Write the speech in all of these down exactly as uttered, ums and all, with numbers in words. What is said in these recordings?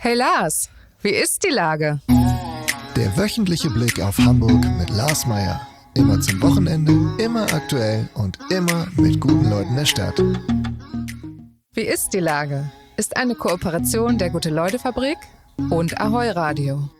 Hey Lars, wie ist die Lage? Der wöchentliche Blick auf Hamburg mit Lars Meier. Immer zum Wochenende, immer aktuell und immer mit guten Leuten der Stadt. Wie ist die Lage? Ist eine Kooperation der Gute-Leute-Fabrik und Ahoi Radio.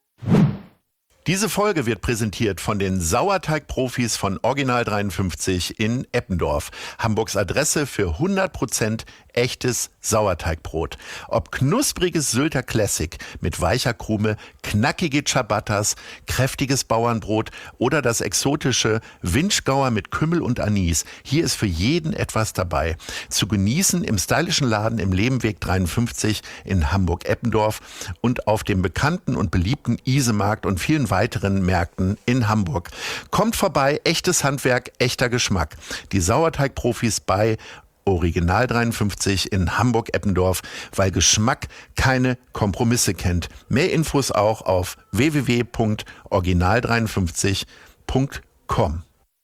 Diese Folge wird präsentiert von den Sauerteig-Profis von Original dreiundfünfzig in Eppendorf. Hamburgs Adresse für hundert Prozent echtes Sauerteigbrot. Ob knuspriges Sylter Classic mit weicher Krume, knackige Ciabattas, kräftiges Bauernbrot oder das exotische Winschgauer mit Kümmel und Anis. Hier ist für jeden etwas dabei. Zu genießen im stylischen Laden im Lebenweg dreiundfünfzig in Hamburg-Eppendorf und auf dem bekannten und beliebten Isemarkt und vielen weiteren Märkten in Hamburg. Kommt vorbei, echtes Handwerk, echter Geschmack. Die Sauerteigprofis bei Original dreiundfünfzig in Hamburg-Eppendorf, weil Geschmack keine Kompromisse kennt. Mehr Infos auch auf w w w punkt original dreiundfünfzig punkt com.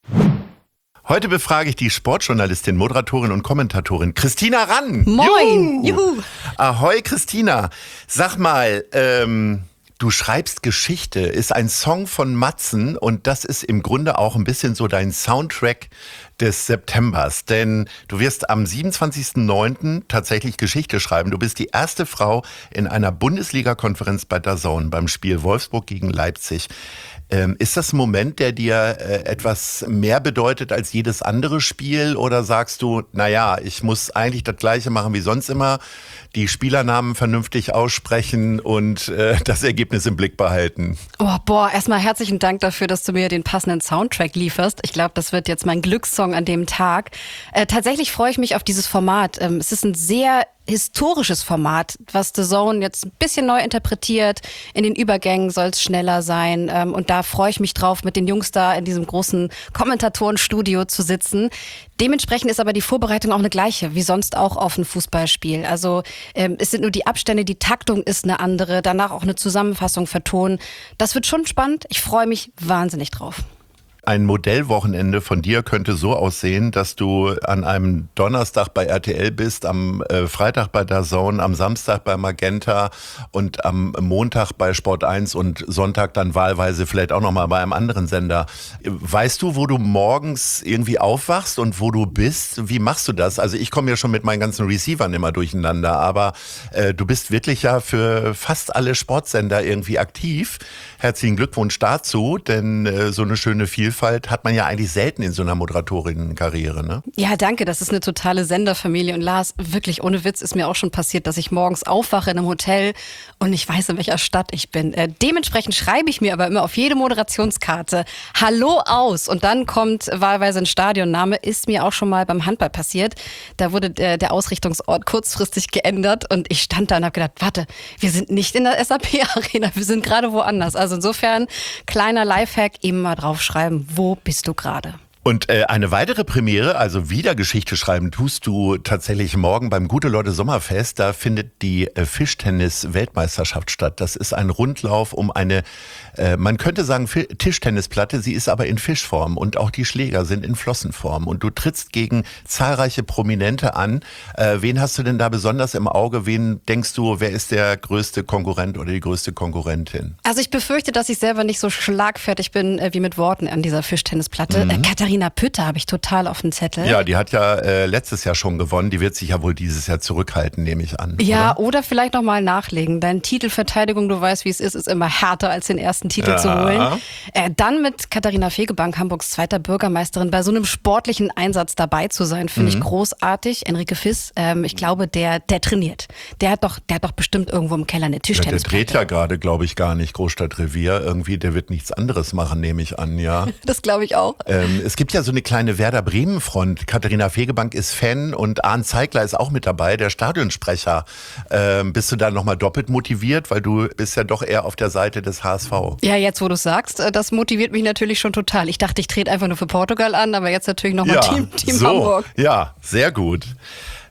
Heute befrage ich die Sportjournalistin, Moderatorin und Kommentatorin Christina Rann. Moin! Juhu. Juhu. Ahoi Christina, sag mal, ähm... du schreibst Geschichte, ist ein Song von Matzen und das ist im Grunde auch ein bisschen so dein Soundtrack des Septembers. Denn du wirst am siebenundzwanzigsten neunten tatsächlich Geschichte schreiben. Du bist die erste Frau in einer Bundesliga-Konferenz bei D A Z N beim Spiel Wolfsburg gegen Leipzig. Ähm, ist das ein Moment, der dir äh, etwas mehr bedeutet als jedes andere Spiel? Oder sagst du, naja, ich muss eigentlich das Gleiche machen wie sonst immer, die Spielernamen vernünftig aussprechen und äh, das Ergebnis im Blick behalten? Oh, boah, erstmal herzlichen Dank dafür, dass du mir den passenden Soundtrack lieferst. Ich glaube, das wird jetzt mein Glückssong an dem Tag. Äh, tatsächlich freue ich mich auf dieses Format. Ähm, es ist ein sehr historisches Format, was D A Z N jetzt ein bisschen neu interpretiert. In den Übergängen soll es schneller sein. Ähm, und da freue ich mich drauf, mit den Jungs da in diesem großen Kommentatorenstudio zu sitzen. Dementsprechend ist aber die Vorbereitung auch eine gleiche, wie sonst auch auf ein Fußballspiel. Also ähm, es sind nur die Abstände, die Taktung ist eine andere, danach auch eine Zusammenfassung vertonen. Das wird schon spannend. Ich freue mich wahnsinnig drauf. Ein Modellwochenende von dir könnte so aussehen, dass du an einem Donnerstag bei R T L bist, am äh, Freitag bei D A Z N, am Samstag bei Magenta und am Montag bei Sport eins und Sonntag dann wahlweise vielleicht auch nochmal bei einem anderen Sender. Weißt du, wo du morgens irgendwie aufwachst und wo du bist? Wie machst du das? Also ich komme ja schon mit meinen ganzen Receivern immer durcheinander, aber äh, du bist wirklich ja für fast alle Sportsender irgendwie aktiv. Herzlichen Glückwunsch dazu, denn äh, so eine schöne Vielfalt hat man ja eigentlich selten in so einer Moderatorinnenkarriere, ne? Ja, danke, das ist eine totale Senderfamilie und Lars, wirklich ohne Witz ist mir auch schon passiert, dass ich morgens aufwache in einem Hotel und ich weiß, in welcher Stadt ich bin. Äh, dementsprechend schreibe ich mir aber immer auf jede Moderationskarte Hallo aus und dann kommt wahlweise ein Stadionname, ist mir auch schon mal beim Handball passiert. Da wurde der, der Ausrichtungsort kurzfristig geändert und ich stand da und habe gedacht, warte, wir sind nicht in der S A P-Arena, wir sind gerade woanders. Also insofern, kleiner Lifehack, immer draufschreiben, wo bist du gerade? Und äh, eine weitere Premiere, also wieder Geschichte schreiben, tust du tatsächlich morgen beim Gute-Leute-Sommerfest. Da findet die äh, Fischtennis-Weltmeisterschaft statt. Das ist ein Rundlauf um eine, äh, man könnte sagen Fi- Tischtennisplatte, sie ist aber in Fischform und auch die Schläger sind in Flossenform. Und du trittst gegen zahlreiche Prominente an. Äh, wen hast du denn da besonders im Auge? Wen denkst du, wer ist der größte Konkurrent oder die größte Konkurrentin? Also ich befürchte, dass ich selber nicht so schlagfertig bin äh, wie mit Worten an dieser Fischtennisplatte. Mhm. Äh, Katharina Pütter habe ich total auf dem Zettel. Ja, die hat ja äh, letztes Jahr schon gewonnen. Die wird sich ja wohl dieses Jahr zurückhalten, nehme ich an. Ja, oder, oder vielleicht nochmal nachlegen. Deine Titelverteidigung, du weißt, wie es ist, ist immer härter, als den ersten Titel ja. zu holen. Äh, dann mit Katharina Fegebank, Hamburgs zweiter Bürgermeisterin, bei so einem sportlichen Einsatz dabei zu sein, finde mhm. ich großartig. Enrique Fiss, ähm, ich glaube, der der trainiert. Der hat doch, der hat doch bestimmt irgendwo im Keller eine Tischtennisplatte. Ja, der dreht ja gerade, glaube ich, gar nicht Großstadtrevier. Irgendwie, der wird nichts anderes machen, nehme ich an, ja. Das glaube ich auch. Ähm, es gibt ja so eine kleine Werder Bremen-Front. Katharina Fegebank ist Fan und Arndt Zeigler ist auch mit dabei, der Stadionsprecher. Ähm, bist du da nochmal doppelt motiviert, weil du bist ja doch eher auf der Seite des H S V? Ja, jetzt wo du sagst, das motiviert mich natürlich schon total. Ich dachte, ich trete einfach nur für Portugal an, aber jetzt natürlich nochmal ja, Team, Team so, Hamburg. Ja, sehr gut.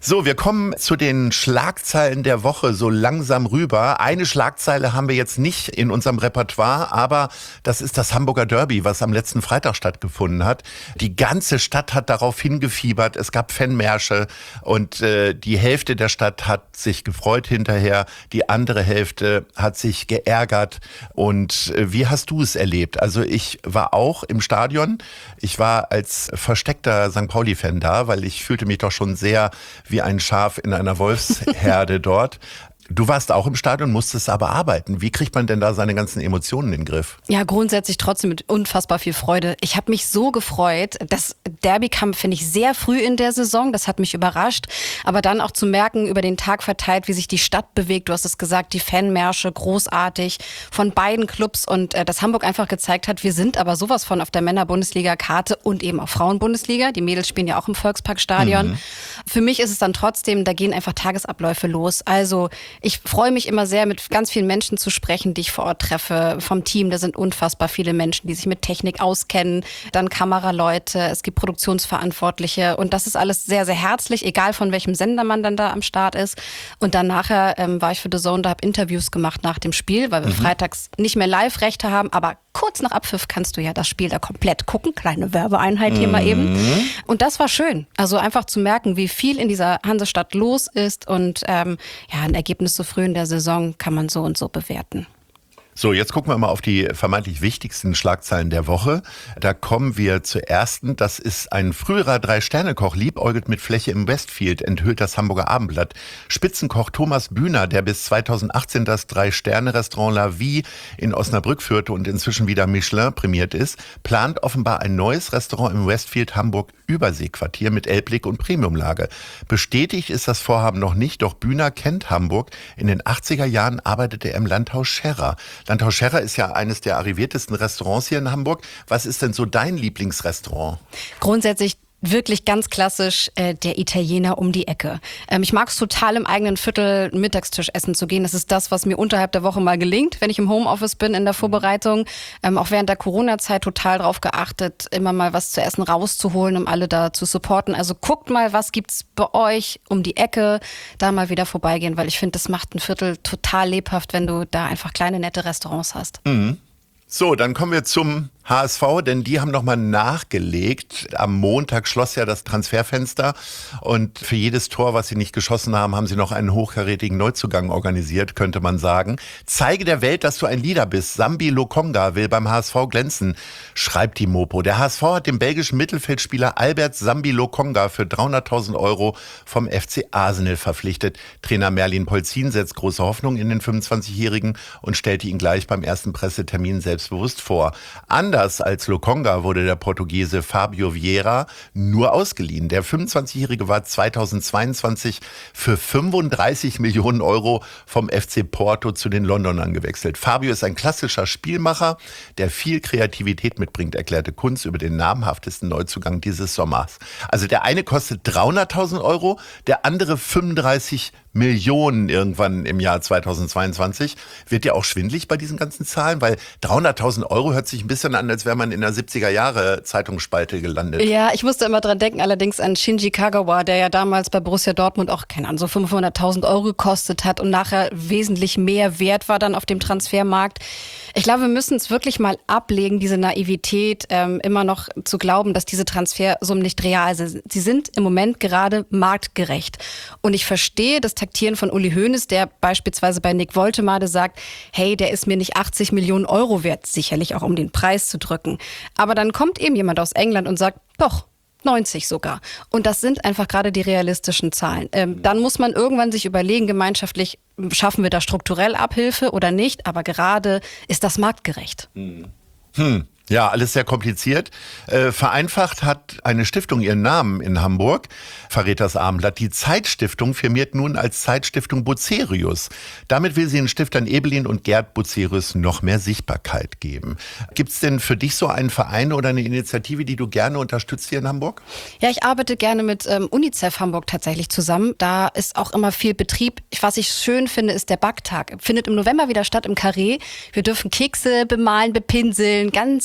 So, wir kommen zu den Schlagzeilen der Woche so langsam rüber. Eine Schlagzeile haben wir jetzt nicht in unserem Repertoire, aber das ist das Hamburger Derby, was am letzten Freitag stattgefunden hat. Die ganze Stadt hat darauf hingefiebert. Es gab Fanmärsche und äh, die Hälfte der Stadt hat sich gefreut hinterher. Die andere Hälfte hat sich geärgert. Und äh, wie hast du es erlebt? Also ich war auch im Stadion. Ich war als versteckter Sankt Pauli-Fan da, weil ich fühlte mich doch schon sehr wie ein Schaf in einer Wolfsherde dort. Du warst auch im Stadion, musstest aber arbeiten. Wie kriegt man denn da seine ganzen Emotionen in den Griff? Ja, grundsätzlich trotzdem mit unfassbar viel Freude. Ich habe mich so gefreut. Das Derby kam, finde ich, sehr früh in der Saison. Das hat mich überrascht. Aber dann auch zu merken, über den Tag verteilt, wie sich die Stadt bewegt. Du hast es gesagt, die Fanmärsche, großartig von beiden Clubs. Und äh, dass Hamburg einfach gezeigt hat, wir sind aber sowas von auf der Männer-Bundesliga-Karte und eben auch Frauen-Bundesliga. Die Mädels spielen ja auch im Volksparkstadion. Mhm. Für mich ist es dann trotzdem, da gehen einfach Tagesabläufe los. Also ich freue mich immer sehr, mit ganz vielen Menschen zu sprechen, die ich vor Ort treffe, vom Team. Da sind unfassbar viele Menschen, die sich mit Technik auskennen, dann Kameraleute, es gibt Produktionsverantwortliche und das ist alles sehr, sehr herzlich, egal von welchem Sender man dann da am Start ist. Und dann nachher ähm, war ich für The Zone, da habe Interviews gemacht nach dem Spiel, weil wir mhm. freitags nicht mehr Live-Rechte haben, aber kurz nach Abpfiff kannst du ja das Spiel da komplett gucken. Kleine Werbeeinheit hier mhm. mal eben. Und das war schön. Also einfach zu merken, wie viel in dieser Hansestadt los ist und ähm, ja, ein Ergebnis so früh in der Saison kann man so und so bewerten. So, jetzt gucken wir mal auf die vermeintlich wichtigsten Schlagzeilen der Woche. Da kommen wir zur ersten. Das ist ein früherer Drei-Sterne-Koch, liebäugelt mit Fläche im Westfield, enthüllt das Hamburger Abendblatt. Spitzenkoch Thomas Bühner, der bis zweitausendachtzehn das Drei-Sterne-Restaurant La Vie in Osnabrück führte und inzwischen wieder Michelin prämiert ist, plant offenbar ein neues Restaurant im Westfield Hamburg-Überseequartier mit Elbblick und Premiumlage. Bestätigt ist das Vorhaben noch nicht, doch Bühner kennt Hamburg. In den achtziger Jahren arbeitete er im Landhaus Scherrer. Landhaus Scherrer ist ja eines der arriviertesten Restaurants hier in Hamburg. Was ist denn so dein Lieblingsrestaurant? Grundsätzlich wirklich ganz klassisch äh, der Italiener um die Ecke. Ähm, ich mag es total, im eigenen Viertel Mittagstisch essen zu gehen. Das ist das, was mir unterhalb der Woche mal gelingt, wenn ich im Homeoffice bin in der Vorbereitung. Ähm, auch während der Corona-Zeit total drauf geachtet, immer mal was zu essen rauszuholen, um alle da zu supporten. Also guckt mal, was gibt's bei euch um die Ecke, da mal wieder vorbeigehen, weil ich finde, das macht ein Viertel total lebhaft, wenn du da einfach kleine, nette Restaurants hast. Mhm. So, dann kommen wir zum H S V, denn die haben nochmal nachgelegt. Am Montag schloss ja das Transferfenster und für jedes Tor, was sie nicht geschossen haben, haben sie noch einen hochkarätigen Neuzugang organisiert, könnte man sagen. Zeige der Welt, dass du ein Leader bist. Sambi Lokonga will beim H S V glänzen, schreibt die Mopo. Der H S V hat den belgischen Mittelfeldspieler Albert Sambi Lokonga für dreihunderttausend Euro vom F C Arsenal verpflichtet. Trainer Merlin Polzin setzt große Hoffnung in den fünfundzwanzigjährigen und stellte ihn gleich beim ersten Pressetermin selbstbewusst vor. Anders als Lokonga wurde der Portugiese Fabio Vieira nur ausgeliehen. Der fünfundzwanzigjährige war zweitausendzweiundzwanzig für fünfunddreißig Millionen Euro vom F C Porto zu den Londonern gewechselt. Fabio ist ein klassischer Spielmacher, der viel Kreativität mitbringt, erklärte Kunz über den namhaftesten Neuzugang dieses Sommers. Also der eine kostet dreihunderttausend Euro, der andere fünfunddreißig Millionen irgendwann im Jahr zweitausendzweiundzwanzig. Wird ja auch schwindlig bei diesen ganzen Zahlen, weil dreihunderttausend Euro hört sich ein bisschen an, als wäre man in der siebziger Jahre Zeitungsspalte gelandet. Ja, ich musste immer dran denken, allerdings an Shinji Kagawa, der ja damals bei Borussia Dortmund auch, keine Ahnung, so fünfhunderttausend Euro gekostet hat und nachher wesentlich mehr wert war dann auf dem Transfermarkt. Ich glaube, wir müssen es wirklich mal ablegen, diese Naivität, ähm, immer noch zu glauben, dass diese Transfersummen nicht real sind. Sie sind im Moment gerade marktgerecht. Und ich verstehe das Taktieren von Uli Hoeneß, der beispielsweise bei Nick Woltemade sagt, hey, der ist mir nicht achtzig Millionen Euro wert, sicherlich auch um den Preis zu drücken. Aber dann kommt eben jemand aus England und sagt, doch, neunzig sogar. Und das sind einfach gerade die realistischen Zahlen. Ähm, dann muss man irgendwann sich überlegen, gemeinschaftlich, schaffen wir da strukturell Abhilfe oder nicht, aber gerade ist das marktgerecht. Hm. Hm. Ja, alles sehr kompliziert. Äh, vereinfacht hat eine Stiftung ihren Namen in Hamburg, verrät das Abendblatt. Die Zeitstiftung firmiert nun als Zeitstiftung Bucerius. Damit will sie den Stiftern Ebelin und Gerd Bucerius noch mehr Sichtbarkeit geben. Gibt's denn für dich so einen Verein oder eine Initiative, die du gerne unterstützt hier in Hamburg? Ja, ich arbeite gerne mit ähm, UNICEF Hamburg tatsächlich zusammen. Da ist auch immer viel Betrieb. Was ich schön finde, ist der Backtag. Findet im November wieder statt im Carré. Wir dürfen Kekse bemalen, bepinseln, ganz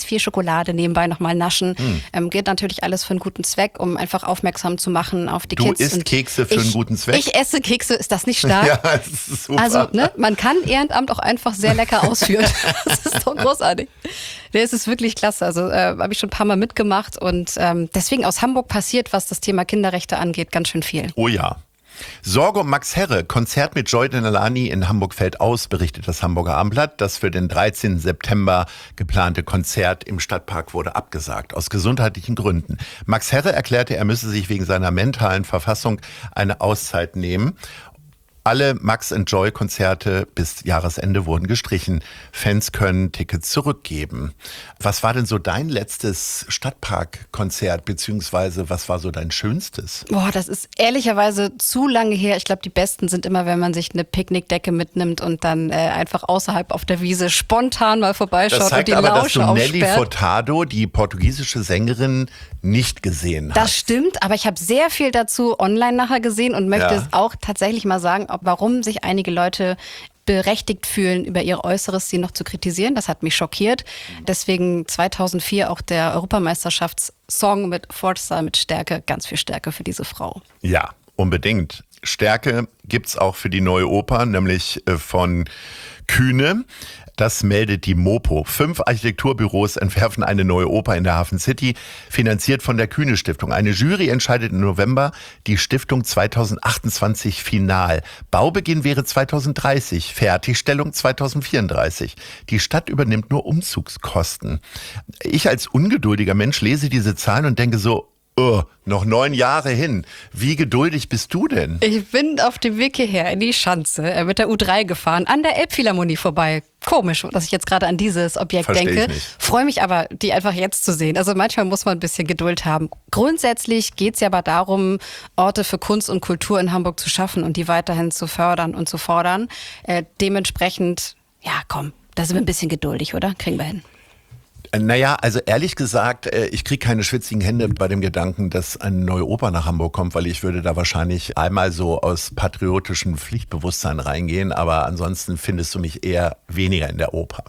viel Schokolade nebenbei nochmal naschen. Hm. Ähm, geht natürlich alles für einen guten Zweck, um einfach aufmerksam zu machen auf die du Kids. Du isst und Kekse für ich, einen guten Zweck? Ich esse Kekse, ist das nicht stark? Ja, das ist super. Also, ne, man kann Ehrenamt auch einfach sehr lecker ausführen. Das ist doch großartig. Der ist es wirklich klasse. Also äh, habe ich schon ein paar Mal mitgemacht und ähm, deswegen aus Hamburg passiert, was das Thema Kinderrechte angeht, ganz schön viel. Oh ja. Sorge um Max Herre. Konzert mit Joy Denalani in Hamburg fällt aus, berichtet das Hamburger Abendblatt. Das für den dreizehnten September geplante Konzert im Stadtpark wurde abgesagt, aus gesundheitlichen Gründen. Max Herre erklärte, er müsse sich wegen seiner mentalen Verfassung eine Auszeit nehmen. Alle Max and Joy Konzerte bis Jahresende wurden gestrichen. Fans können Tickets zurückgeben. Was war denn so dein letztes Stadtparkkonzert, beziehungsweise was war so dein schönstes? Boah, das ist ehrlicherweise zu lange her. Ich glaube, die besten sind immer, wenn man sich eine Picknickdecke mitnimmt und dann äh, einfach außerhalb auf der Wiese spontan mal vorbeischaut das zeigt und die aber, Lausche dass du Nelly aufsperrt. Furtado, die portugiesische Sängerin, nicht gesehen hast. Das stimmt, aber ich habe sehr viel dazu online nachher gesehen und möchte Ja. es auch tatsächlich mal sagen, ob, warum sich einige Leute berechtigt fühlen, über ihr Äußeres sie noch zu kritisieren. Das hat mich schockiert. Deswegen zweitausendvier auch der Europameisterschaftssong mit Forza mit Stärke, ganz viel Stärke für diese Frau. Ja, unbedingt. Stärke gibt's auch für die neue Oper, nämlich äh, von Kühne. Das meldet die Mopo. Fünf Architekturbüros entwerfen eine neue Oper in der Hafen City, finanziert von der Kühne Stiftung. Eine Jury entscheidet im November, die Stiftung zweitausendachtundzwanzig final. Baubeginn wäre zweitausenddreißig, Fertigstellung zweitausendvierunddreißig. Die Stadt übernimmt nur Umzugskosten. Ich als ungeduldiger Mensch lese diese Zahlen und denke so, oh, noch neun Jahre hin. Wie geduldig bist du denn? Ich bin auf dem Weg hierher in die Schanze äh, mit der U drei gefahren, an der Elbphilharmonie vorbei. Komisch, dass ich jetzt gerade an dieses Objekt Versteh ich denke. nicht. Freue mich aber, die einfach jetzt zu sehen. Also manchmal muss man ein bisschen Geduld haben. Grundsätzlich geht es ja aber darum, Orte für Kunst und Kultur in Hamburg zu schaffen und die weiterhin zu fördern und zu fordern. Äh, dementsprechend, ja komm, da sind wir ein bisschen geduldig, oder? Kriegen wir hin. Naja, also ehrlich gesagt, ich kriege keine schwitzigen Hände bei dem Gedanken, dass eine neue Oper nach Hamburg kommt, weil ich würde da wahrscheinlich einmal so aus patriotischem Pflichtbewusstsein reingehen, aber ansonsten findest du mich eher weniger in der Oper.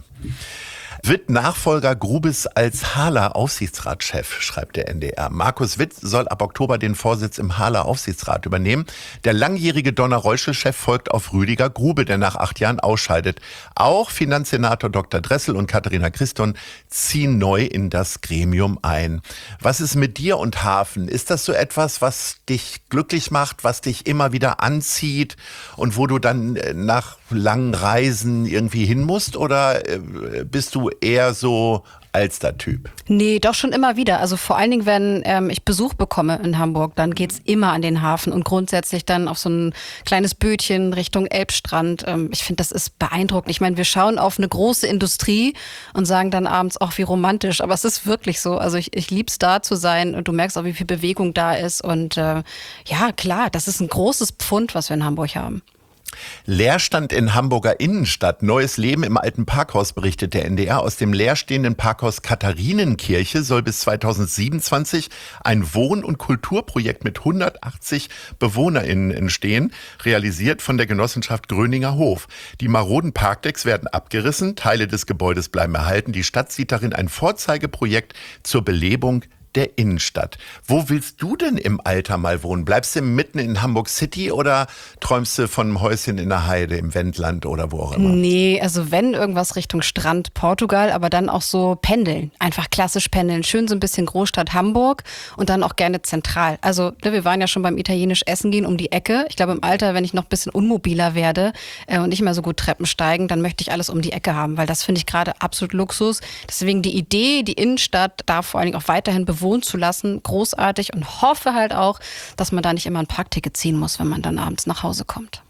Wird Nachfolger Grubes als Hala Aufsichtsratschef, schreibt der N D R. Markus Witt soll ab Oktober den Vorsitz im Hala Aufsichtsrat übernehmen. Der langjährige Donner-Reuschel-Chef folgt auf Rüdiger Grube, der nach acht Jahren ausscheidet. Auch Finanzsenator Doktor Dressel und Katharina Christon ziehen neu in das Gremium ein. Was ist mit dir und Hafen? Ist das so etwas, was dich glücklich macht, was dich immer wieder anzieht und wo du dann nach langen Reisen irgendwie hin musst? Oder bist du eher so Alster-Typ? Nee, doch schon immer wieder. Also vor allen Dingen, wenn ähm, ich Besuch bekomme in Hamburg, dann geht's immer an den Hafen und grundsätzlich dann auf so ein kleines Bötchen Richtung Elbstrand. Ähm, ich finde, das ist beeindruckend. Ich meine, wir schauen auf eine große Industrie und sagen dann abends auch, wie romantisch. Aber es ist wirklich so. Also ich, ich lieb's da zu sein und du merkst auch, wie viel Bewegung da ist. Und äh, ja, klar, das ist ein großes Pfund, was wir in Hamburg haben. Leerstand in Hamburger Innenstadt. Neues Leben im alten Parkhaus, berichtet der N D R. Aus dem leerstehenden Parkhaus Katharinenkirche soll bis zweitausendsiebenundzwanzig ein Wohn- und Kulturprojekt mit hundertachtzig BewohnerInnen entstehen, realisiert von der Genossenschaft Gröninger Hof. Die maroden Parkdecks werden abgerissen, Teile des Gebäudes bleiben erhalten. Die Stadt sieht darin ein Vorzeigeprojekt zur Belebung der Innenstadt. Wo willst du denn im Alter mal wohnen? Bleibst du mitten in Hamburg City oder träumst du von einem Häuschen in der Heide, im Wendland oder wo auch immer? Nee, also wenn irgendwas Richtung Strand Portugal, aber dann auch so pendeln. Einfach klassisch pendeln. Schön so ein bisschen Großstadt Hamburg und dann auch gerne zentral. Also ne, wir waren ja schon beim italienisch Essen gehen um die Ecke. Ich glaube im Alter, wenn ich noch ein bisschen unmobiler werde äh, und nicht mehr so gut Treppen steigen, dann möchte ich alles um die Ecke haben, weil das finde ich gerade absolut Luxus. Deswegen die Idee, die Innenstadt da vor allen Dingen auch weiterhin bewohnt zu lassen, großartig und hoffe halt auch, dass man da nicht immer ein Parkticket ziehen muss, wenn man dann abends nach Hause kommt.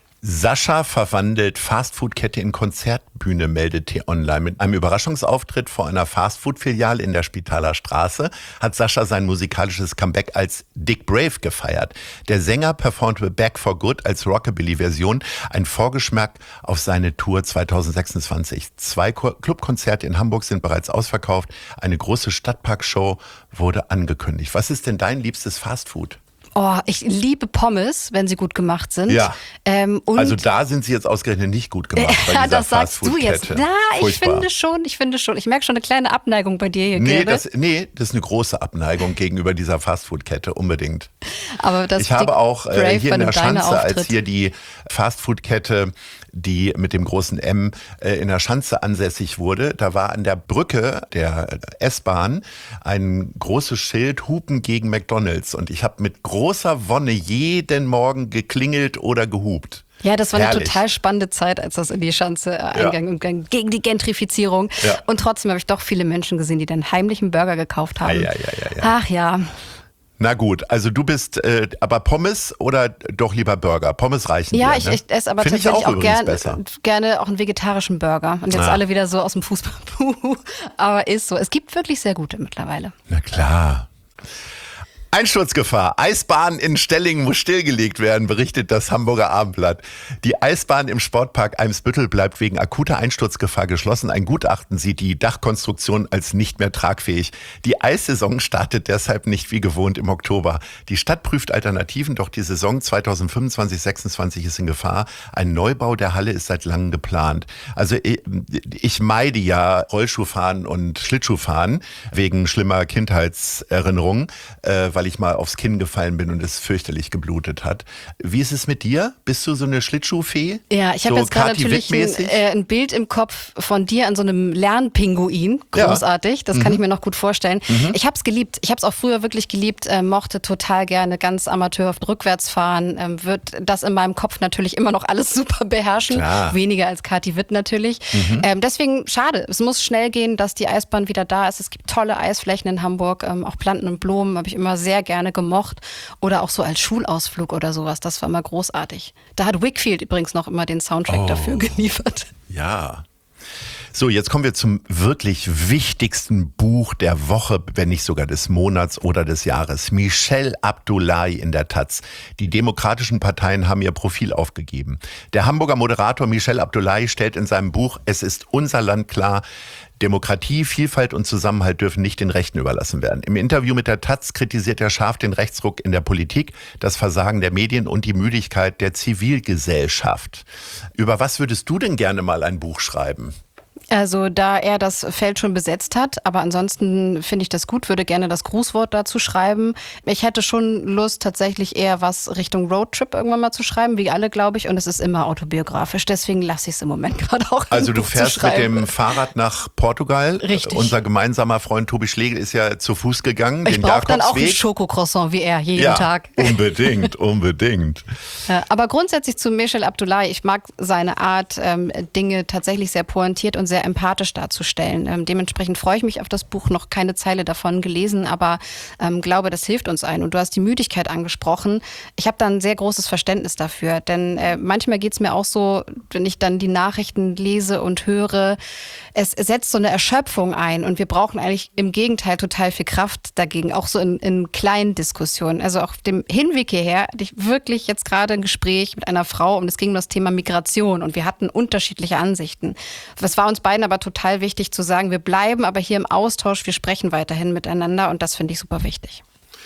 Sascha verwandelt Fastfood-Kette in Konzertbühne, meldet T-Online. Mit einem Überraschungsauftritt vor einer Fastfood-Filiale in der Spitaler Straße hat Sascha sein musikalisches Comeback als Dick Brave gefeiert. Der Sänger performte Back for Good als Rockabilly-Version, ein Vorgeschmack auf seine Tour zweitausendsechsundzwanzig. Zwei Clubkonzerte in Hamburg sind bereits ausverkauft. Eine große Stadtparkshow wurde angekündigt. Was ist denn dein liebstes Fastfood? Oh, ich liebe Pommes, wenn sie gut gemacht sind. Ja. Ähm, und Also da sind sie jetzt ausgerechnet nicht gut gemacht bei ja, dieser das sagst du jetzt. Fastfood-Kette. Na, ich Furchtbar. finde schon, ich finde schon. Ich merke schon eine kleine Abneigung bei dir hier, Nee Gilbert. das, nee, das ist eine große Abneigung gegenüber dieser Fastfood-Kette, unbedingt. Aber das Ich habe auch äh, Brave hier bei in der einem Deiner Schanze, als Auftritt. hier die Fastfood-Kette, die mit dem großen M äh, in der Schanze ansässig wurde, da war an der Brücke der S-Bahn ein großes Schild, Hupen gegen McDonald's. Und ich habe mit großer Wonne jeden Morgen geklingelt oder gehupt. Ja, das war eine Herrlich. total spannende Zeit, als das in die Schanze äh, eingang und gang gegen die Gentrifizierung. Ja. Und trotzdem habe ich doch viele Menschen gesehen, die dann heimlich einen Burger gekauft haben. Ja, ja, ja, ja. Ach ja. Na gut, also du bist äh, aber Pommes oder doch lieber Burger? Pommes reichen Ja, dir, ich, ne? ich esse aber Find ich tatsächlich auch, auch, übrigens gern, besser. gerne auch einen vegetarischen Burger. Und jetzt Ah. alle wieder so aus dem Fußball. Puh. Aber ist so. Es gibt wirklich sehr gute mittlerweile. Na klar. Einsturzgefahr. Eisbahn in Stellingen muss stillgelegt werden, berichtet das Hamburger Abendblatt. Die Eisbahn im Sportpark Eimsbüttel bleibt wegen akuter Einsturzgefahr geschlossen. Ein Gutachten sieht die Dachkonstruktion als nicht mehr tragfähig. Die Eissaison startet deshalb nicht wie gewohnt im Oktober. Die Stadt prüft Alternativen, doch die Saison zweitausendfünfundzwanzig sechsundzwanzig ist in Gefahr. Ein Neubau der Halle ist seit langem geplant. Also ich, ich meide ja Rollschuhfahren und Schlittschuhfahren wegen schlimmer Kindheitserinnerungen, äh, weil ich mal aufs Kinn gefallen bin und es fürchterlich geblutet hat. Wie ist es mit dir? Bist du so eine Schlittschuhfee? Ja, ich habe so jetzt gerade Kati natürlich ein, Witt-mäßig? äh, ein Bild im Kopf von dir an so einem Lernpinguin. Ja. Großartig, das Mhm. kann ich mir noch gut vorstellen. Mhm. Ich habe es geliebt. Ich habe es auch früher wirklich geliebt, äh, mochte total gerne ganz amateurhaft rückwärts fahren. Ähm, wird das in meinem Kopf natürlich immer noch alles super beherrschen. Klar. Weniger als Kati Witt natürlich. Mhm. Ähm, deswegen schade. Es muss schnell gehen, dass die Eisbahn wieder da ist. Es gibt tolle Eisflächen in Hamburg. Ähm, auch Planten und Blumen habe ich immer sehr gerne gemocht. Oder auch so als Schulausflug oder sowas. Das war immer großartig. Da hat Wakefield übrigens noch immer den Soundtrack Oh. dafür geliefert. Ja. So, jetzt kommen wir zum wirklich wichtigsten Buch der Woche, wenn nicht sogar des Monats oder des Jahres. Michel Abdullahi in der Taz. Die demokratischen Parteien haben ihr Profil aufgegeben. Der Hamburger Moderator Michel Abdullahi stellt in seinem Buch Es ist unser Land klar, Demokratie, Vielfalt und Zusammenhalt dürfen nicht den Rechten überlassen werden. Im Interview mit der Taz kritisiert er scharf den Rechtsruck in der Politik, das Versagen der Medien und die Müdigkeit der Zivilgesellschaft. Über was würdest du denn gerne mal ein Buch schreiben? Also da er das Feld schon besetzt hat, aber ansonsten finde ich das gut, würde gerne das Grußwort dazu schreiben. Ich hätte schon Lust, tatsächlich eher was Richtung Roadtrip irgendwann mal zu schreiben, wie alle, glaube ich. Und es ist immer autobiografisch, deswegen lasse ich es im Moment gerade auch. Also ein du Buch fährst zu mit schreiben. dem Fahrrad nach Portugal. Richtig. Unser gemeinsamer Freund Tobi Schlegel ist ja zu Fuß gegangen, Ich den brauche dann auch ein Jakobsweg. Schokocroissant wie er, jeden Ja, Tag. unbedingt, unbedingt. Ja, aber grundsätzlich zu Michel Abdullahi, ich mag seine Art, ähm, Dinge tatsächlich sehr pointiert und sehr empathisch darzustellen. Ähm, dementsprechend freue ich mich auf das Buch, noch keine Zeile davon gelesen, aber ähm, glaube, das hilft uns allen. Und du hast die Müdigkeit angesprochen. Ich habe da ein sehr großes Verständnis dafür, denn äh, manchmal geht es mir auch so, wenn ich dann die Nachrichten lese und höre, es setzt so eine Erschöpfung ein und wir brauchen eigentlich im Gegenteil total viel Kraft dagegen, auch so in, in kleinen Diskussionen. Also auf dem Hinweg hierher hatte ich wirklich jetzt gerade ein Gespräch mit einer Frau und es ging um das Thema Migration und wir hatten unterschiedliche Ansichten. Es war uns beiden aber total wichtig zu sagen, wir bleiben aber hier im Austausch, wir sprechen weiterhin miteinander und das finde ich super wichtig.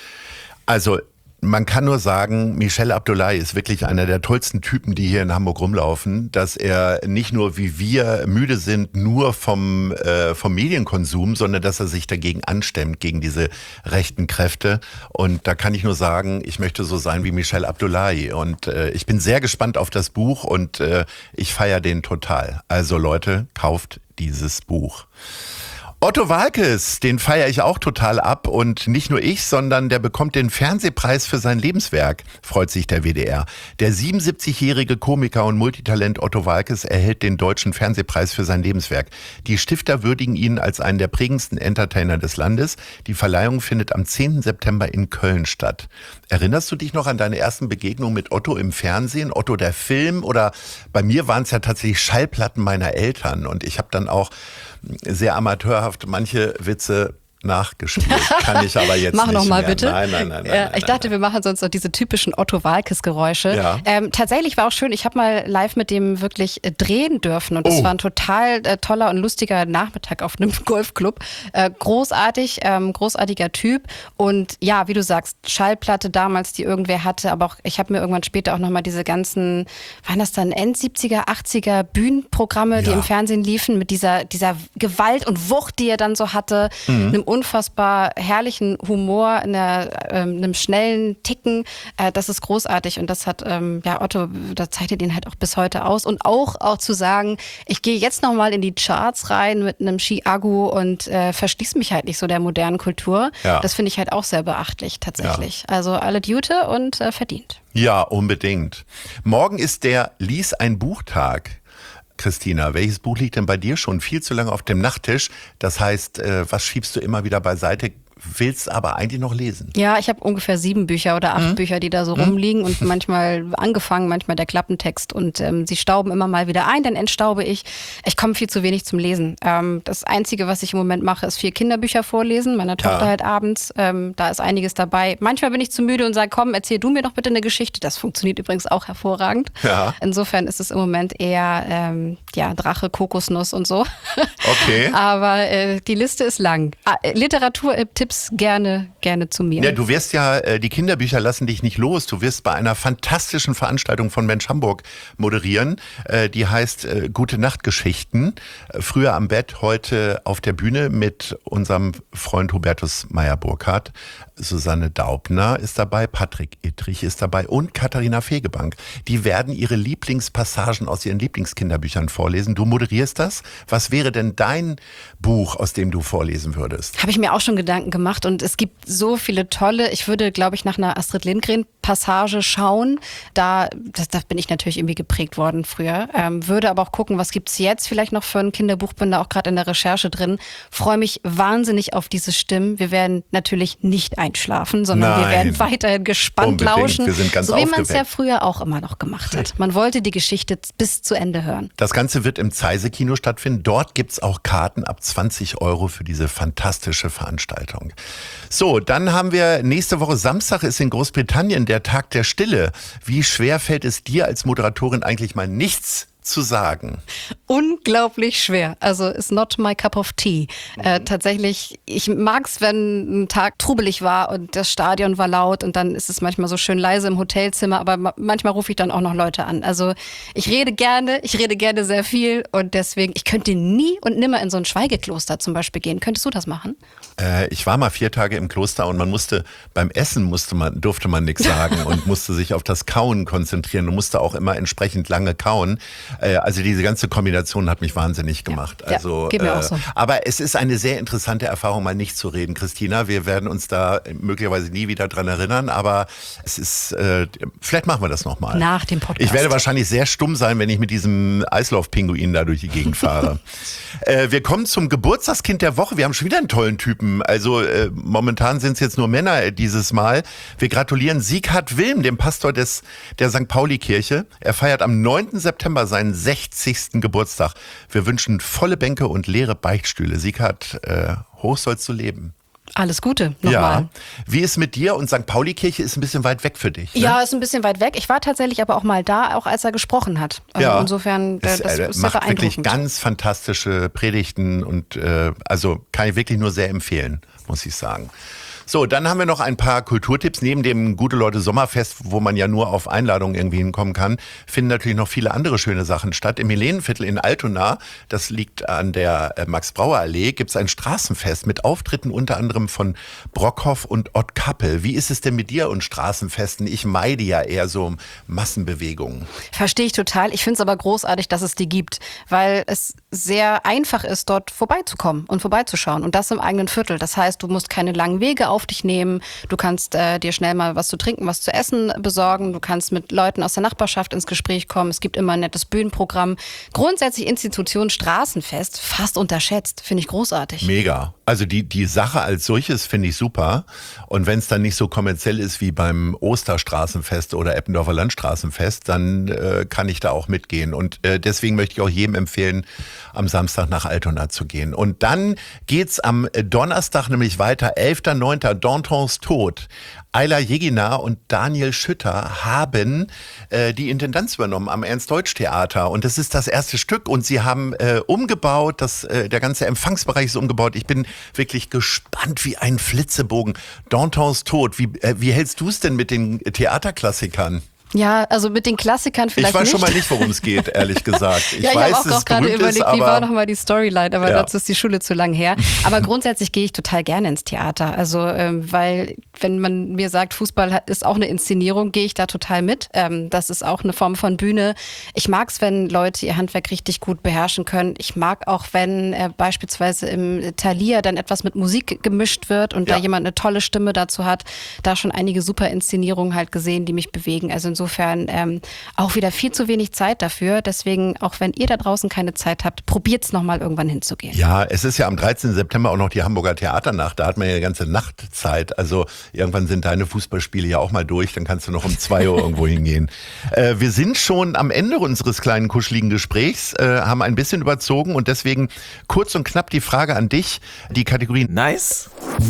Also man kann nur sagen, Michel Abdullahi ist wirklich einer der tollsten Typen, die hier in Hamburg rumlaufen, dass er nicht nur wie wir müde sind, nur vom, äh, vom Medienkonsum, sondern dass er sich dagegen anstemmt, gegen diese rechten Kräfte. Und da kann ich nur sagen, ich möchte so sein wie Michel Abdullahi. Und äh, ich bin sehr gespannt auf das Buch und äh, ich feiere den total. Also Leute, kauft dieses Buch. Otto Waalkes, den feiere ich auch total ab und nicht nur ich, sondern der bekommt den Fernsehpreis für sein Lebenswerk, freut sich der W D R. Der siebenundsiebzigjährige Komiker und Multitalent Otto Waalkes erhält den Deutschen Fernsehpreis für sein Lebenswerk. Die Stifter würdigen ihn als einen der prägendsten Entertainer des Landes. Die Verleihung findet am zehnten September in Köln statt. Erinnerst du dich noch an deine ersten Begegnungen mit Otto im Fernsehen? Otto der Film? Oder bei mir waren es ja tatsächlich Schallplatten meiner Eltern und ich habe dann auch sehr amateurhaft manche Witze nachgespielt. Kann ich aber jetzt Mach nicht noch mal mehr. bitte. Nein, nein, nein. nein, Äh, nein ich dachte, nein. wir machen sonst noch diese typischen Otto-Walkes-Geräusche. Ja. Ähm, tatsächlich war auch schön, ich habe mal live mit dem wirklich äh, drehen dürfen und das Oh. war ein total äh, toller und lustiger Nachmittag auf einem Golfclub. Äh, großartig, ähm, großartiger Typ und ja, wie du sagst, Schallplatte damals, die irgendwer hatte, aber auch ich habe mir irgendwann später auch nochmal diese ganzen, waren das dann End-siebziger, achtziger Bühnenprogramme, die Ja. im Fernsehen liefen, mit dieser, dieser Gewalt und Wucht, die er dann so hatte, Mhm. einem unfassbar herrlichen Humor, einer, ähm, einem schnellen Ticken. Äh, das ist großartig und das hat, ähm, ja, Otto, das zeichnet ihn halt auch bis heute aus. Und auch, auch zu sagen, ich gehe jetzt nochmal in die Charts rein mit einem Ski-Agu und äh, verschließe mich halt nicht so der modernen Kultur. Ja. Das finde ich halt auch sehr beachtlich tatsächlich. Also alle Jute und äh, verdient. Ja, unbedingt. Morgen ist der Lies ein Buchtag. Christina, welches Buch liegt denn bei dir schon viel zu lange auf dem Nachttisch? Das heißt, äh, was schiebst du immer wieder beiseite, willst aber eigentlich noch lesen? Ja, ich habe ungefähr sieben Bücher oder acht Mhm. Bücher, die da so rumliegen und manchmal angefangen, manchmal der Klappentext und ähm, sie stauben immer mal wieder ein, dann entstaube ich. Ich komme viel zu wenig zum Lesen. Ähm, das Einzige, was ich im Moment mache, ist vier Kinderbücher vorlesen, meiner Tochter Ja. halt abends. Ähm, da ist einiges dabei. Manchmal bin ich zu müde und sage, komm, erzähl du mir doch bitte eine Geschichte. Das funktioniert übrigens auch hervorragend. Ja. Insofern ist es im Moment eher ähm, ja, Drache, Kokosnuss und so. Okay. Aber äh, die Liste ist lang. Ah, äh, Literaturtipps gerne, gerne zu mir. Ja, du wirst ja, äh, die Kinderbücher lassen dich nicht los. Du wirst bei einer fantastischen Veranstaltung von Mensch Hamburg moderieren. Äh, die heißt äh, Gute Nacht Geschichten. Äh, früher am Bett, heute auf der Bühne mit unserem Freund Hubertus Meyer-Burkhardt. Susanne Daubner ist dabei, Patrick Ittrich ist dabei und Katharina Fegebank. Die werden ihre Lieblingspassagen aus ihren Lieblingskinderbüchern vorlesen. Du moderierst das. Was wäre denn dein Buch, aus dem du vorlesen würdest? Habe ich mir auch schon Gedanken gemacht und es gibt so viele tolle, ich würde, glaube ich, nach einer Astrid Lindgren-Passage schauen. Da, das, da bin ich natürlich irgendwie geprägt worden früher. Ähm, würde aber auch gucken, was gibt's jetzt vielleicht noch für ein Kinderbuch, bin da auch gerade in der Recherche drin. Freue mich wahnsinnig auf diese Stimmen. Wir werden natürlich nicht einschlafen, sondern Nein. wir werden weiterhin gespannt Unbedingt. lauschen. Wir sind ganz so wie man es ja aufgeweckt. früher auch immer noch gemacht hat. Man wollte die Geschichte bis zu Ende hören. Das Ganze wird im Zeise-Kino stattfinden. Dort gibt's auch Karten ab zwanzig Euro für diese fantastische Veranstaltung. So, dann haben wir nächste Woche Samstag ist in Großbritannien der Tag der Stille. Wie schwer fällt es dir als Moderatorin eigentlich mal nichts zu sagen? Unglaublich schwer. Also ist not my cup of tea. Mhm. Äh, tatsächlich, ich mag's, wenn ein Tag trubelig war und das Stadion war laut und dann ist es manchmal so schön leise im Hotelzimmer, aber ma- manchmal rufe ich dann auch noch Leute an. Also ich rede gerne, ich rede gerne sehr viel und deswegen, ich könnte nie und nimmer in so ein Schweigekloster zum Beispiel gehen. Könntest du das machen? Äh, ich war mal vier Tage im Kloster und man musste, beim Essen musste man, durfte man nichts sagen und musste sich auf das Kauen konzentrieren und musste auch immer entsprechend lange kauen. Äh, also diese ganze Kombination hat mich wahnsinnig gemacht. Ja, Also, geht mir äh, auch so. Aber es ist eine sehr interessante Erfahrung, mal nicht zu reden, Christina. Wir werden uns da möglicherweise nie wieder dran erinnern, aber es ist, äh, vielleicht machen wir das nochmal. Nach dem Podcast. Ich werde wahrscheinlich sehr stumm sein, wenn ich mit diesem Eislaufpinguin da durch die Gegend fahre. äh, wir kommen zum Geburtstagskind der Woche. Wir haben schon wieder einen tollen Typen. Also äh, momentan sind es jetzt nur Männer äh, dieses Mal. Wir gratulieren Sieghard Wilm, dem Pastor des, der Sankt Pauli-Kirche. Er feiert am neunten September seinen sechzigsten Geburtstag. Wir wünschen volle Bänke und leere Beichtstühle. Sieghard, äh, hoch sollst du leben. Alles Gute nochmal. Ja. Wie ist mit dir? Und Sankt Pauli-Kirche ist ein bisschen weit weg für dich. Ne? Ja, ist ein bisschen weit weg. Ich war tatsächlich aber auch mal da, auch als er gesprochen hat. Also Ja. insofern, äh, Es, das äh, ist sehr macht wirklich beeindruckend. ganz fantastische Predigten und äh, also kann ich wirklich nur sehr empfehlen, muss ich sagen. So, dann haben wir noch ein paar Kulturtipps. Neben dem Gute-Leute-Sommerfest, wo man ja nur auf Einladung irgendwie hinkommen kann, finden natürlich noch viele andere schöne Sachen statt. Im Helenenviertel in Altona, das liegt an der äh, Max-Brauer-Allee, gibt es ein Straßenfest mit Auftritten unter anderem von Brockhoff und Ott Kappel. Wie ist es denn mit dir und Straßenfesten? Ich meide ja eher so Massenbewegungen. Verstehe ich total. Ich finde es aber großartig, dass es die gibt, weil es sehr einfach ist, dort vorbeizukommen und vorbeizuschauen. Und das im eigenen Viertel. Das heißt, du musst keine langen Wege auf dich nehmen. Du kannst äh, dir schnell mal was zu trinken, was zu essen besorgen. Du kannst mit Leuten aus der Nachbarschaft ins Gespräch kommen. Es gibt immer ein nettes Bühnenprogramm. Grundsätzlich Institution Straßenfest, fast unterschätzt. Finde ich großartig. Mega. Also die, die Sache als solches finde ich super. Und wenn es dann nicht so kommerziell ist wie beim Osterstraßenfest oder Eppendorfer Landstraßenfest, dann äh, kann ich da auch mitgehen. Und äh, deswegen möchte ich auch jedem empfehlen, am Samstag nach Altona zu gehen. Und dann geht's am Donnerstag nämlich weiter, elfter neunter Dantons Tod. Ayla Jegina und Daniel Schütter haben äh, die Intendanz übernommen am Ernst-Deutsch-Theater. Und das ist das erste Stück. Und sie haben äh, umgebaut, das, äh, der ganze Empfangsbereich ist umgebaut. Ich bin wirklich gespannt wie ein Flitzebogen. Dantons Tod, wie, äh, wie hältst du es denn mit den Theaterklassikern? Ja, also mit den Klassikern vielleicht nicht. Ich weiß nicht. Schon mal nicht, worum es geht, ehrlich gesagt. Ich ja, ich weiß, habe auch, auch gerade überlegt, ist, wie war nochmal die Storyline, aber ja. dazu ist die Schule zu lang her. Aber grundsätzlich gehe ich total gerne ins Theater. Also, ähm, weil, wenn man mir sagt, Fußball ist auch eine Inszenierung, gehe ich da total mit. Ähm, das ist auch eine Form von Bühne. Ich mag es, wenn Leute ihr Handwerk richtig gut beherrschen können. Ich mag auch, wenn äh, beispielsweise im Thalia dann etwas mit Musik gemischt wird und ja. da jemand eine tolle Stimme dazu hat. Da schon einige super Inszenierungen halt gesehen, die mich bewegen. Also insofern ähm, auch wieder viel zu wenig Zeit dafür. Deswegen, auch wenn ihr da draußen keine Zeit habt, probiert's nochmal irgendwann hinzugehen. Ja, es ist ja am dreizehnten September auch noch die Hamburger Theaternacht. Da hat man ja die ganze Nacht Zeit. Also irgendwann sind deine Fußballspiele ja auch mal durch. Dann kannst du noch um zwei Uhr irgendwo hingehen. Äh, wir sind schon am Ende unseres kleinen kuscheligen Gesprächs, äh, haben ein bisschen überzogen und deswegen kurz und knapp die Frage an dich. Die Kategorie Nice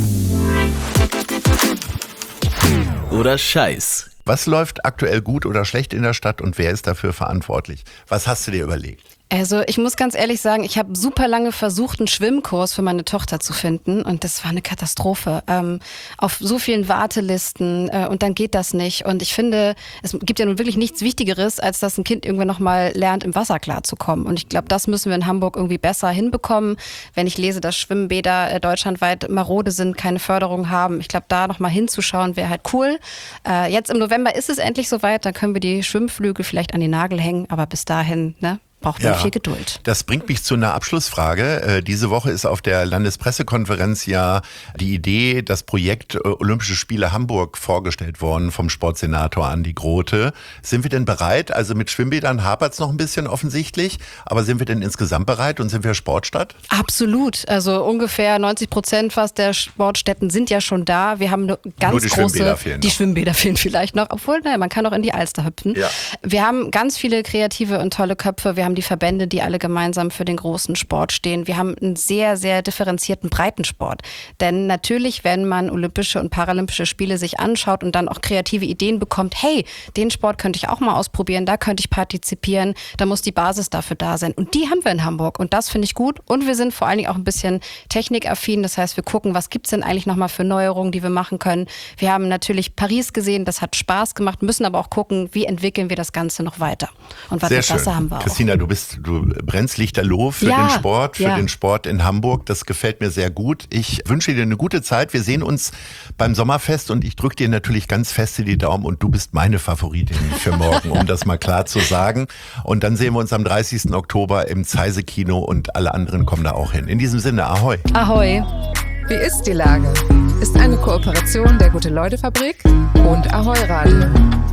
oder Scheiß. Was läuft aktuell gut oder schlecht in der Stadt und wer ist dafür verantwortlich? Was hast du dir überlegt? Also ich muss ganz ehrlich sagen, ich habe super lange versucht, einen Schwimmkurs für meine Tochter zu finden und das war eine Katastrophe. Ähm, auf so vielen Wartelisten äh, und dann geht das nicht. Und ich finde, es gibt ja nun wirklich nichts Wichtigeres, als dass ein Kind irgendwann nochmal lernt, im Wasser klarzukommen. Und ich glaube, das müssen wir in Hamburg irgendwie besser hinbekommen. Wenn ich lese, dass Schwimmbäder äh, deutschlandweit marode sind, keine Förderung haben, ich glaube, da nochmal hinzuschauen, wäre halt cool. Äh, jetzt im November ist es endlich soweit, dann können wir die Schwimmflügel vielleicht an den Nagel hängen, aber bis dahin, ne? Braucht man ja viel Geduld. Das bringt mich zu einer Abschlussfrage. Äh, diese Woche ist auf der Landespressekonferenz ja die Idee, das Projekt äh, Olympische Spiele Hamburg vorgestellt worden vom Sportsenator Andi Grote. Sind wir denn bereit? Also mit Schwimmbädern hapert es noch ein bisschen offensichtlich, aber sind wir denn insgesamt bereit und sind wir Sportstadt? Absolut. Also ungefähr neunzig Prozent fast der Sportstätten sind ja schon da. Wir haben eine ganz Nur die große... Schwimmbäder fehlen Die noch. Schwimmbäder fehlen vielleicht noch, obwohl, naja, man kann auch in die Alster hüpfen. Ja. Wir haben ganz viele kreative und tolle Köpfe. Wir haben die Verbände, die alle gemeinsam für den großen Sport stehen. Wir haben einen sehr, sehr differenzierten Breitensport. Denn natürlich, wenn man Olympische und Paralympische Spiele sich anschaut und dann auch kreative Ideen bekommt, hey, den Sport könnte ich auch mal ausprobieren, da könnte ich partizipieren, da muss die Basis dafür da sein. Und die haben wir in Hamburg und das finde ich gut. Und wir sind vor allen Dingen auch ein bisschen technikaffin. Das heißt, wir gucken, was gibt's denn eigentlich nochmal für Neuerungen, die wir machen können. Wir haben natürlich Paris gesehen, das hat Spaß gemacht, müssen aber auch gucken, wie entwickeln wir das Ganze noch weiter. Und was Sehr das haben wir auch. Christina, du bist Du brennst lichterloh für ja, den Sport, für ja. den Sport in Hamburg. Das gefällt mir sehr gut. Ich wünsche dir eine gute Zeit. Wir sehen uns beim Sommerfest und ich drücke dir natürlich ganz feste die Daumen und du bist meine Favoritin für morgen, um das mal klar zu sagen. Und dann sehen wir uns am dreißigsten Oktober im Zeise-Kino und alle anderen kommen da auch hin. In diesem Sinne, ahoi. Ahoi. Wie ist die Lage? Ist eine Kooperation der Gute-Leute-Fabrik und Ahoi Radio.